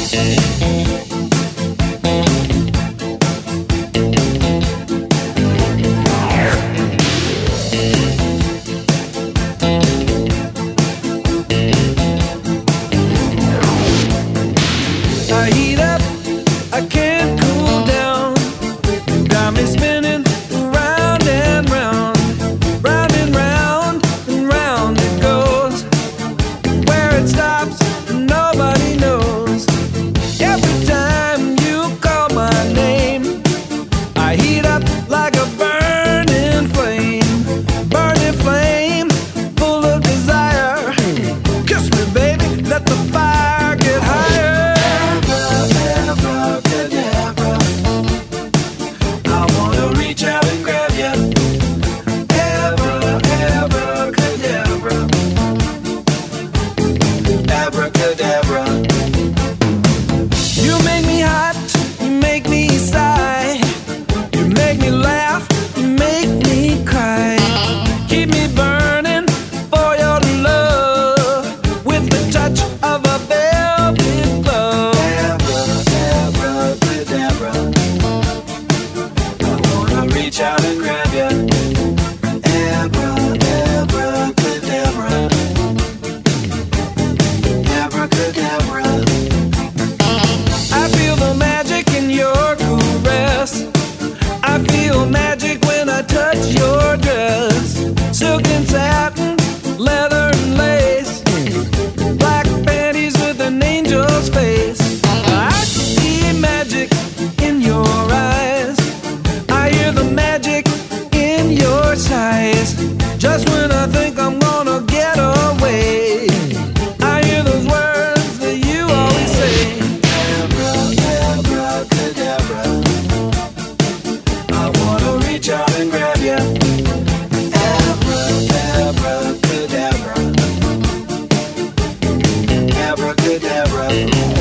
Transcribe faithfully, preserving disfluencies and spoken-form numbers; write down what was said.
I heat up, I can't cool down. You got me spinning round and round, round and round and round it goes. Where it stops, nobody knows. Every time you call my name, I heat up like a burning flame, burning flame, full of desire. Kiss me, baby, let the fire get higher. Reach out and grab ya. Abra, abracadabra. Abracadabra. You make me hot, you make me sigh. You make me laugh, you make me cry. Keep me burning for your love with the touch of a velvet glove. Abra, abracadabra. Reach out and grab ya. Abra, abracadabra. Abracadabra. I feel the magic in your caress. I feel magic when I touch your dress. Silk and satin, leather and lace, black panties with an angel's face. I see magic in your eyes. I hear the magic in your sighs. Just when I think I'm gonna get away, I hear those words that you always say. Abra, abracadabra. I wanna reach out and grab ya. Abra, abracadabra. Abracadabra.